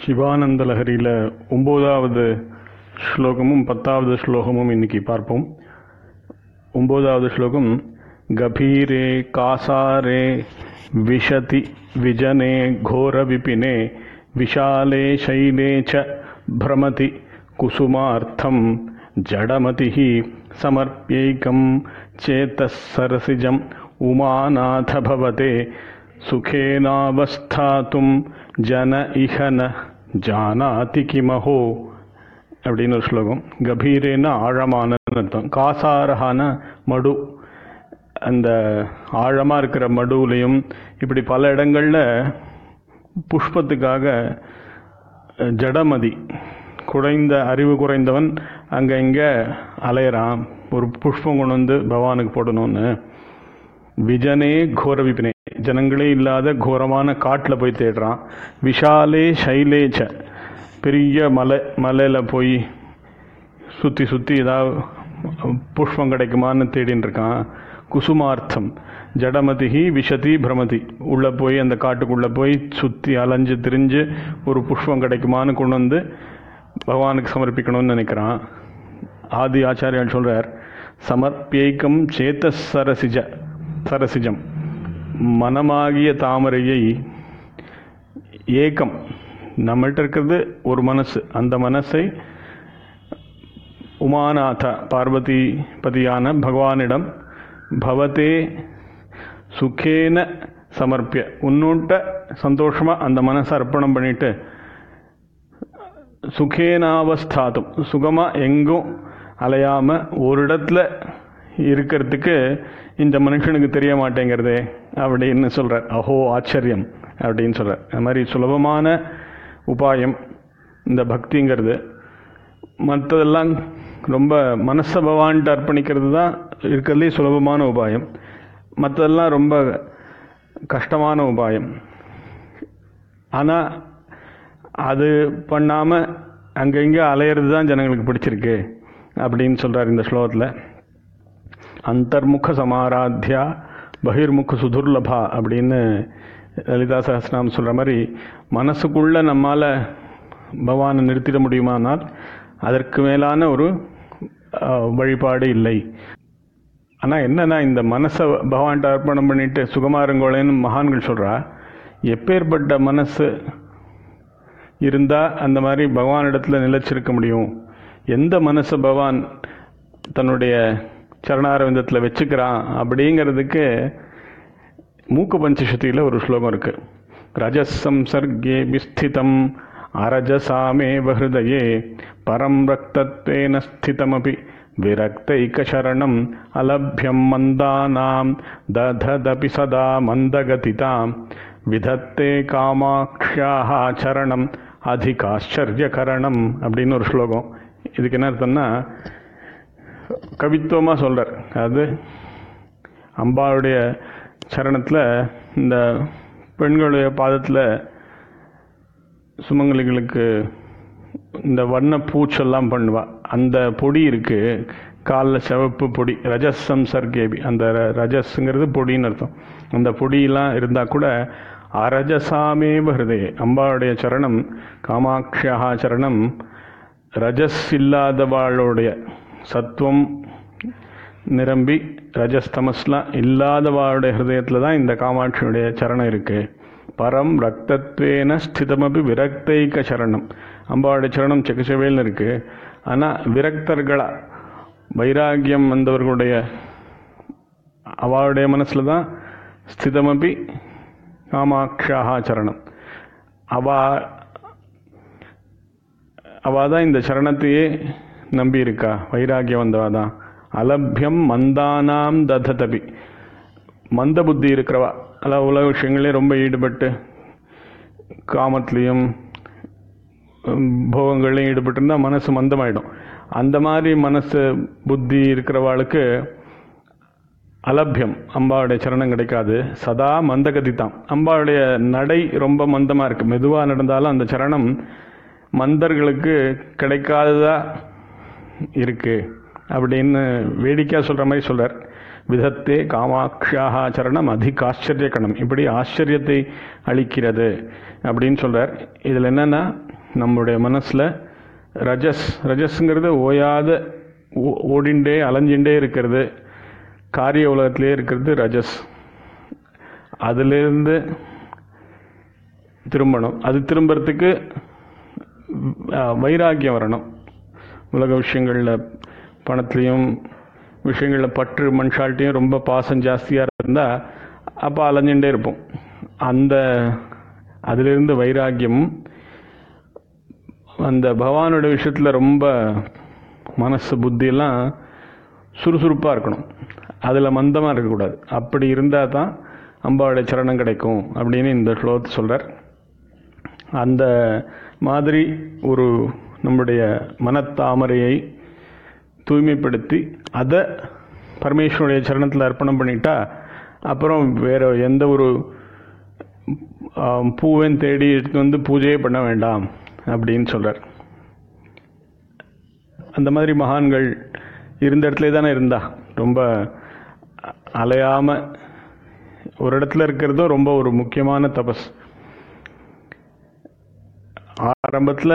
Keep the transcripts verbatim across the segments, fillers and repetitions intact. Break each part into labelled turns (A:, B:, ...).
A: சிவானந்த லஹரியில் ஒம்போதாவது ஸ்லோகமும் பத்தாவது ஸ்லோகமும் இன்னைக்கு பார்ப்போம். ஒம்போதாவது ஸ்லோகம், கபீரே காசாரே விஷதி விஜனே கோர விபினே விஷாலே சைலே ச பிரமதி குசுமார்த்தம் ஜடமதிஹி சமர்ப்யைகம் சேதஸ் சரசிஜம் உமாநாத பவதே சுகேனாவஸ்தாத்தும் ஜன இஹன ஜானாதி கிமஹோ அப்படின்னு ஒரு ஸ்லோகம். கபீரேன்னா ஆழமான அர்த்தம். காசாரஹான மடு, அந்த ஆழமாக இருக்கிற மடுவுலையும் இப்படி பல இடங்களில் புஷ்பத்துக்காக ஜடமதி குறைந்த அறிவு குறைந்தவன் அங்கே இங்கே அலையிறான், ஒரு புஷ்பம் கொண்டு வந்து பகவானுக்கு போடணும்னு. விஜனே கோர விபினே, ஜனங்களே இல்லாத கோரமான காட்டில் போய் தேடுறான். விஷாலே சைலேச்ச, பெரிய மலை மலையில் போய் சுற்றி சுற்றி ஏதாவது புஷ்பம் கிடைக்குமான்னு தேடின்னு இருக்கான். குசுமார்த்தம் ஜடமதிஹி விஷதி பிரமதி, உள்ளே போய் அந்த காட்டுக்குள்ளே போய் சுற்றி அலைஞ்சு திரிஞ்சு ஒரு புஷ்பம் கிடைக்குமான்னு கொண்டு வந்து பகவானுக்கு சமர்ப்பிக்கணும்னு நினைக்கிறான். ஆதி ஆச்சாரியால் சொல்கிறார், சமர்ப்பியைக்கம் சேத்த சரசிஜ சரசிஜம், மனமாகிய தாமரையை ஏக்கம், நம்மள்கிட்ட இருக்கிறது ஒரு மனசு, அந்த மனசை உமாநாத பார்வதி பதியான பகவானிடம் பவதே சுகேன சமர்ப்பிய, உன்னோட்ட சந்தோஷமாக அந்த மனசை அர்ப்பணம் பண்ணிட்டு சுகேனாவஸ்தாத்தும், சுகமாக எங்கும் அலையாமல் ஒரு இடத்துல இருக்கிறதுக்கு இந்த மனுஷனுக்கு தெரிய மாட்டேங்கிறதே அப்படின்னு சொல்கிறார். அஹோ ஆச்சரியம் அப்படின்னு சொல்கிறார். அது மாதிரி சுலபமான உபாயம் இந்த பக்திங்கிறது. மற்றதெல்லாம் ரொம்ப மனசை பகவான்ட்டு அர்ப்பணிக்கிறது தான் இருக்கிறதுலே சுலபமான உபாயம். மற்றதெல்லாம் ரொம்ப கஷ்டமான உபாயம். ஆனால் அது பண்ணாமல் அங்கங்கே அலையிறது தான் ஜனங்களுக்கு பிடிச்சிருக்கு அப்படின்னு சொல்கிறார் இந்த ஸ்லோகத்தில். அந்தர்முக சமாராத்யா பகிர்முக சுதுர்லபா அப்படின்னு லலிதா சஹஸ்ரநாமம் சொல்கிற மாதிரி, மனசுக்குள்ளே நம்மால் பகவானை நிறுத்திட முடியுமானால் அதற்கு மேலான ஒரு வழிபாடு இல்லை. ஆனால் என்னென்னா, இந்த மனசை பகவான்கிட்ட அர்ப்பணம் பண்ணிட்டு சுகமாக இருங்கோளேன்னு மகான்கள் சொல்கிறா. எப்பேற்பட்ட மனசு இருந்தால் அந்த மாதிரி பகவானிடத்தில் நிலைச்சிருக்க முடியும்? எந்த மனசை பகவான் தன்னுடைய சரணாரவிந்தத்தில் வச்சுக்கிறான் அப்படிங்கிறதுக்கு மூக்க பஞ்சசதியில் ஒரு ஸ்லோகம் இருக்குது. ரஜசம்சர்கே விஸ்திதம் அரஜசாமேவ ஹிருதயே பரம் ரக்தத்வேன ஸ்திதமபி விரக்தைகசரணம் அலப்யம் மந்தானாம் தததபி சதா மந்தகதிதாம் விதத்தே காமாக்ஷ்யாஹ சரணம் அதிகாச்சரியகரணம் அப்படின்னு ஒரு ஸ்லோகம். இதுக்கு என்ன அர்த்தம்னா, கவித்துவமாக சொல்கிறார். அது அம்பாளுடைய சரணத்தில் இந்த பெண்களுடைய பாதத்தில் சுமங்கலிகளுக்கு இந்த வண்ண பூச்செல்லாம் பண்ணுவா. அந்த பொடி இருக்குது, காலில் சிவப்பு பொடி, ரஜசம் சர்கேபி, அந்த ரஜஸ்ங்கிறது பொடின்னு அர்த்தம். அந்த பொடியெல்லாம் இருந்தால் கூட அரஜசாமேவ ஹிருதயே, அம்பாளுடைய சரணம் காமாக்ஷியா சரணம் ரஜஸ் இல்லாதவாளுடைய, சத்துவம் நிரம்பி ரஜஸ்தமஸ்லாம் இல்லாதவாளுடைய ஹிருதயத்தில் தான் இந்த காமாட்சியுடைய சரணம் இருக்குது. பரம் ரக்தத்வேன ஸ்திதமபி விரக்தைக சரணம், அம்பாளுடைய சரணம் செக்கச்சவேல்னு இருக்குது. ஆனால் விரக்தர்களா, வைராகியம் வந்தவர்களுடைய அவளுடைய மனசில் தான் ஸ்திதமபி காமாக்ஷா சரணம். அவா அவள் தான் இந்த சரணத்தையே நம்பி இருக்கா, வைராகியம் வந்தவா தான். அலப்யம் மந்தானாம் தததபி, மந்த புத்தி இருக்கிறவா, அதாவது உலக விஷயங்களே ரொம்ப ஈடுபட்டு காமத்திலையும் போகங்களையும் ஈடுபட்டு இருந்தால் மனசு மந்தமாயிடும். அந்த மாதிரி மனசு புத்தி இருக்கிறவாளுக்கு அலப்யம், அம்பாவுடைய சரணம் கிடைக்காது. சதா மந்தகதி தான், அம்பாவுடைய நடை ரொம்ப மந்தமாக இருக்குது. மெதுவாக நடந்தாலும் அந்த சரணம் மந்தர்களுக்கு கிடைக்காததா இருக்கு அப்படின்னு வேடிக்கையாக சொல்கிற மாதிரி சொல்கிறார். விதத்தே காமாக்ஷாக சரணம் அதிகாச்சரிய கணம், இப்படி ஆச்சரியத்தை அளிக்கிறது அப்படின்னு சொல்கிறார். இதில் என்னென்னா, நம்முடைய மனசில் ரஜஸ் ரஜஸ்ங்கிறது ஓயாத ஓடிண்டே அலைஞ்சிண்டே இருக்கிறது, காரிய உலகத்திலே இருக்கிறது ரஜஸ். அதிலிருந்து திரும்பணும். அது திரும்புறதுக்கு வைராக்கியம் வரணும். உலக விஷயங்களில் பணத்துலேயும் விஷயங்களில் பற்று மனுஷால்ட்டையும் ரொம்ப பாசம் ஜாஸ்தியாக இருந்தால் அப்போ அலைஞ்சுட்டே இருப்போம். அந்த அதிலிருந்து வைராக்கியமும் அந்த பகவானோட விஷயத்தில் ரொம்ப மனசு புத்தியெல்லாம் சுறுசுறுப்பாக இருக்கணும், அதில் மந்தமாக இருக்கக்கூடாது. அப்படி இருந்தால் தான் அம்பாவுடைய சரணம் கிடைக்கும் அப்படின்னு இந்த ஸ்லோகத்தை சொல்கிறார். அந்த மாதிரி ஒரு நம்முடைய மனத்தாமரையை தூய்மைப்படுத்தி அதை பரமேஸ்வருடைய சரணத்தில் அர்ப்பணம் பண்ணிட்டா அப்புறம் வேறு எந்த ஒரு பூவையும் தேடி எடுத்து வந்து பூஜையே பண்ண வேண்டாம் அப்படின்னு சொல்கிறார். அந்த மாதிரி மகான்கள் இருந்த இடத்துல தானே இருந்தா ரொம்ப அலையாமல் ஒரு இடத்துல இருக்கிறதும் ரொம்ப ஒரு முக்கியமான தபஸ். ஆரம்பத்தில்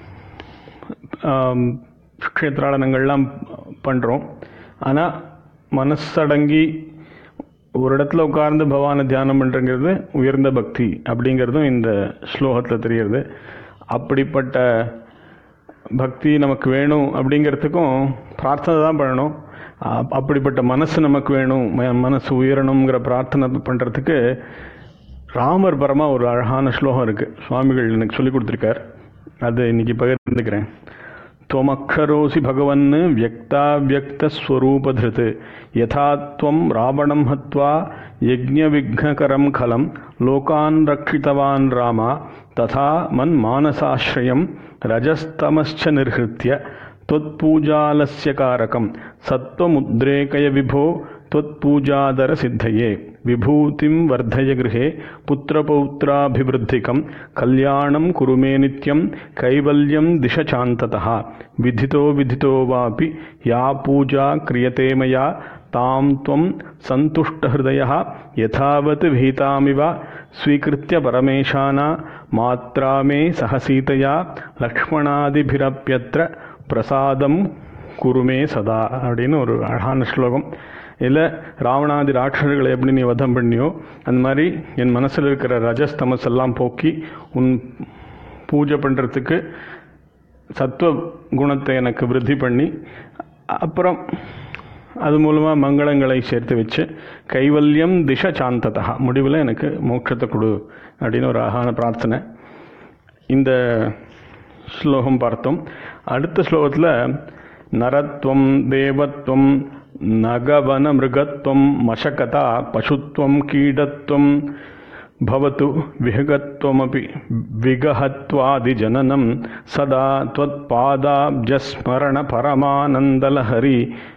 A: க்ஷேத்ராடனங்கள்லாம் பண்ணுறோம், ஆனால் மனசடங்கி ஒரு இடத்துல உட்கார்ந்து பகவானை தியானம் பண்ணுறங்கிறது உயர்ந்த பக்தி அப்படிங்கிறதும் இந்த ஸ்லோகத்தில் தெரிகிறது. அப்படிப்பட்ட பக்தி நமக்கு வேணும் அப்படிங்கிறதுக்கும் பிரார்த்தனை தான் பண்ணணும். அப்படிப்பட்ட மனசு நமக்கு வேணும், மனசு உயரணுங்கிற பிரார்த்தனை பண்ணுறதுக்கு ராமர் பரமாக ஒரு அழகான ஸ்லோகம் இருக்குது, சுவாமிகள் எனக்கு சொல்லி கொடுத்துருக்கார். அது இன்னைக்கு பகிர்ந்துக்கிறேன். त्वमक्षरोऽसि भगवन् व्यक्ताव्यक्तस्वरूपधृत् यथा त्वं रावणं हत्वा यज्ञविघ्नकरं खलं लोकान् रक्षितवान् राम तथा मन्मानसाश्रयं रजस्तमश्च निर्हृत्य त्वत्पूजालस्य कारकं सत्त्वमुद्रेकय विभो त्वत्पूजादर सिद्धये विभूतिं वर्धय गृहे पुत्रपौत्राभिवृद्धिकं कल्याणं कुरु मे नित्यं कैवल्यं दिश चान्ततः विधितो विधितो वापि या पूजा क्रियते मया तां त्वं सन्तुष्टहृदयः यथावत् विहितामिव स्वीकृत्य परमेशाना मात्रा मे सह सीतया लक्ष्मणादिभिरप्यत्र பிரசாதம் குருமே சதா அப்படின்னு ஒரு அழகான ஸ்லோகம். இல்லை ராவணாதி ராட்சசர்களை எப்படி நீ வதம் பண்ணியோ அந்த மாதிரி என் மனசில் இருக்கிற ரஜஸ் தமஸ் எல்லாம் போக்கி உன் பூஜை பண்ணுறதுக்கு சத்துவ குணத்தை எனக்கு விருத்தி பண்ணி அப்புறம் அது மூலமாக மங்களங்களை சேர்த்து வச்சு கைவல்யம் திஷ சாந்ததா முடிவில் எனக்கு மோட்சத்தை கொடு அப்படின்னு ஒரு அழகான பிரார்த்தனை. இந்த ஸ்லோகம் பார்த்தோம். அடுத்த ஸ்லோகத்தில் நரத்வம் தேவத்வம் நகவன மிருகத்வம் மசகதா பசுத்வம் கீடத்வம் பவது விஹகத்வமபி விகஹத்வாதி ஜனனம் சதா த்வத்பாதாப்ஜஸ்மரண பரமானந்தலஹரி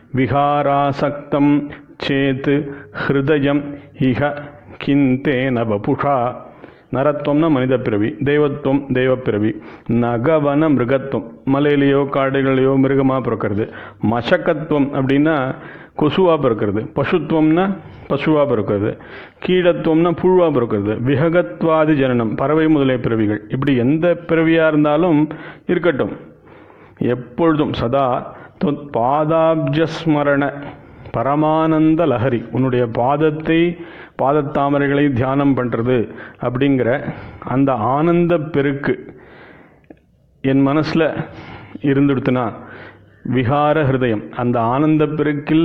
A: விஹாராசக்தம் சேத் ஹிருதயம் இஹ கிந்தேன வபுஷா. நரத்வம்னா மனித பிறவி, தெய்வத்துவம் தெய்வப்பிறவி, நகவன மிருகத்துவம் மலையிலையோ காடுகளையோ மிருகமாக பிறக்கிறது, மசக்கத்துவம் அப்படின்னா கொசுவாக பிறக்கிறது, பசுத்துவம்னா பசுவாக பிறக்கிறது, கீடத்துவம்னா புழுவாக பிறக்கிறது, விஹகத்வாதி ஜனனம் பறவை முதலிய பிறவிகள். இப்படி எந்த பிறவியாக இருந்தாலும் இருக்கட்டும், எப்பொழுதும் சதா தொத் பாதாப்ஜஸ்மரண பரமானந்த லஹரி உன்னுடைய பாதத்தை பாதத்தாமரைகளை தியானம் பண்ணுறது அப்படிங்கிற அந்த ஆனந்த பெருக்கு என் மனசில் இருந்துடுத்துனா விஹார ஹிருதயம் அந்த ஆனந்த பெருக்கில்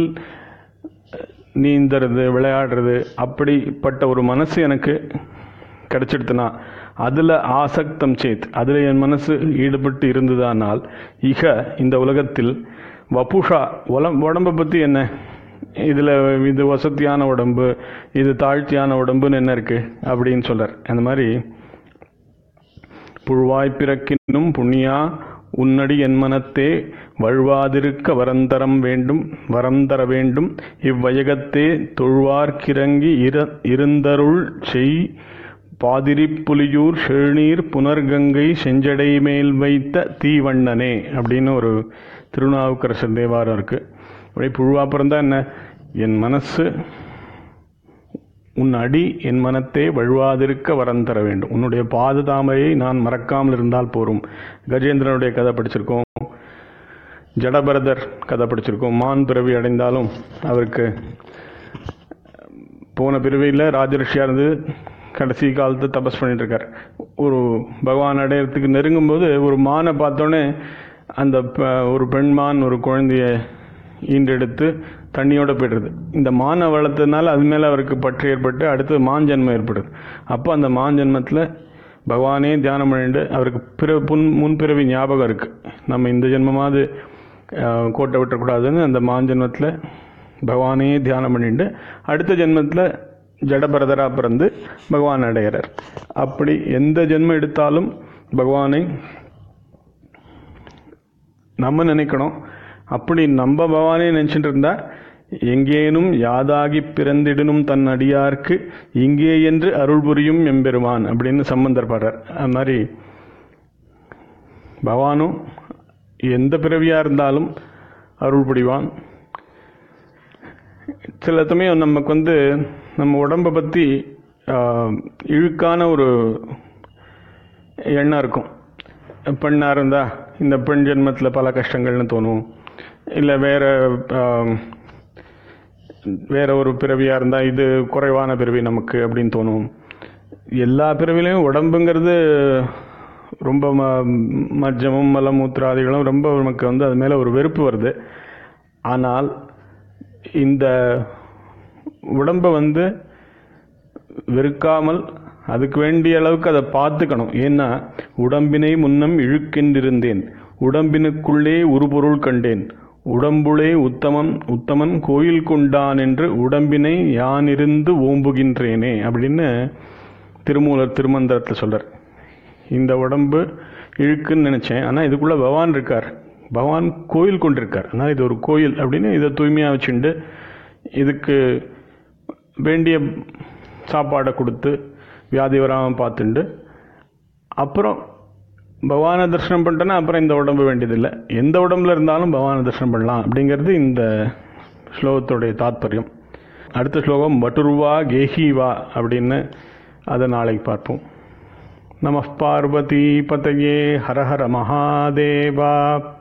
A: நீந்துறது விளையாடுறது அப்படிப்பட்ட ஒரு மனசு எனக்கு கிடைச்சிடுத்துனா அதில் ஆசக்தம் சேத் அதில் என் மனசு ஈடுபட்டு இருந்ததானால் இக இந்த உலகத்தில் வபுஷா உலம் உடம்பை பற்றி என்ன, இதில் இது வசதியான உடம்பு இது தாழ்த்தியான உடம்புன்னு என்ன இருக்குது அப்படின்னு சொல்கிறார். அந்த மாதிரி புழுவாய் பிறக்கினும் புண்ணியா உன்னடி என் மனத்தே வழுவாதிருக்க வரந்தரம் வேண்டும் வரம் தர வேண்டும் இவ்வையகத்தே தொழுவார்க்கிறங்கி இர இருந்தருள் செய் பாதிரி புலியூர் செழுநீர் புனர்கங்கை செஞ்சடை மேல் வைத்த தீவண்ணனே அப்படின்னு ஒரு திருநாவுக்கரசர் தேவாரம் இருக்குது. அப்படியே புழுவாக பிறந்தா என்ன, என் மனசு உன் அடி என் மனத்தை வழுவாதிருக்க வரம் தர வேண்டும். உன்னுடைய பாத தாமரையை நான் மறக்காமல் இருந்தால் போரும். கஜேந்திரனுடைய கதை படிச்சிருக்கோம், ஜடபரதர் கதை படிச்சிருக்கோம். மான் பிறவி அடைந்தாலும் அவருக்கு போன பிறவியில் ராஜரிஷியாக இருந்து கடைசி காலத்து தபஸ் பண்ணிட்டு இருக்கார். ஒரு பகவான் அடையறதுக்கு நெருங்கும்போது ஒரு மானை பார்த்தோன்னே அந்த ஒரு பெண்மான் ஒரு குழந்தைய ஈண்டெடுத்து தண்ணியோட போய்டுறது. இந்த மானை வளர்த்ததுனால அது மேலே அவருக்கு பற்று ஏற்பட்டு அடுத்து மான் ஜென்மம் ஏற்படுது. அப்போ அந்த மான் ஜென்மத்தில் பகவானே தியானம் பண்ணிட்டு அவருக்கு பிற புன் முன்பிறவி ஞாபகம் இருக்குது. நம்ம இந்த ஜென்மமாவது கோட்டை விட்டுறக்கூடாதுன்னு அந்த மான் ஜென்மத்தில் பகவானே தியானம் பண்ணிட்டு அடுத்த ஜென்மத்தில் ஜடபரதராக பிறந்து பகவான் அடைகிறார். அப்படி எந்த ஜென்மம் எடுத்தாலும் பகவானை நம்ம நினைக்கணும். அப்படி நம்ம பகவானே நினச்சிட்டு இருந்தா எங்கேனும் யாதாகி பிறந்திடனும் தன் அடியார்க்கு இங்கே என்று அருள் புரியும் எம்பெருமான் அப்படின்னு சம்பந்தர் பாடுறார். அது மாதிரி பகவானும் எந்த பிறவியாக இருந்தாலும் அருள் புரிவான். சில சமயம் நமக்கு வந்து நம்ம உடம்பை பற்றி இழுக்கான ஒரு எண்ணம் இருக்கும். பெண்ணாக இருந்தால் இந்த பெண் ஜென்மத்தில் பல கஷ்டங்கள்னு தோணும். இல்லை வேற வேற ஒரு பிறவியாக இருந்தால் இது குறைவான பிறவி நமக்கு அப்படின்னு தோணும். எல்லா பிறவிலையும் உடம்புங்கிறது ரொம்ப ம மஜ்ஜமும் மலமூத்திராதிகளும் ரொம்ப நமக்கு வந்து அது மேலே ஒரு வெறுப்பு வருது. ஆனால் இந்த உடம்பை வந்து வெறுக்காமல் அதுக்கு வேண்டிய அளவுக்கு அதை பார்த்துக்கணும். ஏன்னா உடம்பினை முன்னம் இழுக்கின்றிருந்தேன், உடம்பினுக்குள்ளே உருபொருள் கண்டேன், உடம்புளே உத்தமன் உத்தமன் கோயில் கொண்டான் என்று உடம்பினை யானிருந்து ஓம்புகின்றேனே அப்படின்னு திருமூலர் திருமந்திரத்தில் சொல்கிறார். இந்த உடம்பு இழுக்குன்னு நினச்சேன், ஆனால் இதுக்குள்ளே பகவான் இருக்கார், பகவான் கோயில் கொண்டிருக்கார், அதனால் இது ஒரு கோயில் அப்படின்னு இதை தூய்மையாக வச்சுண்டு இதுக்கு வேண்டிய சாப்பாடை கொடுத்து வியாதி வராமல் பார்த்துண்டு அப்புறம் பகவானை தரிசனம் பண்ணிட்டோன்னா அப்புறம் இந்த உடம்பு வேண்டியதில்லை. எந்த உடம்புல இருந்தாலும் பகவானை தரிசனம் பண்ணலாம் அப்படிங்கிறது இந்த ஸ்லோகத்துடைய தாத்பரியம். அடுத்த ஸ்லோகம் வட்டுருவா கேஹிவா அப்படின்னு அதை நாளைக்கு பார்ப்போம். நம பார்வதி பதயே ஹர ஹர மகாதேவா.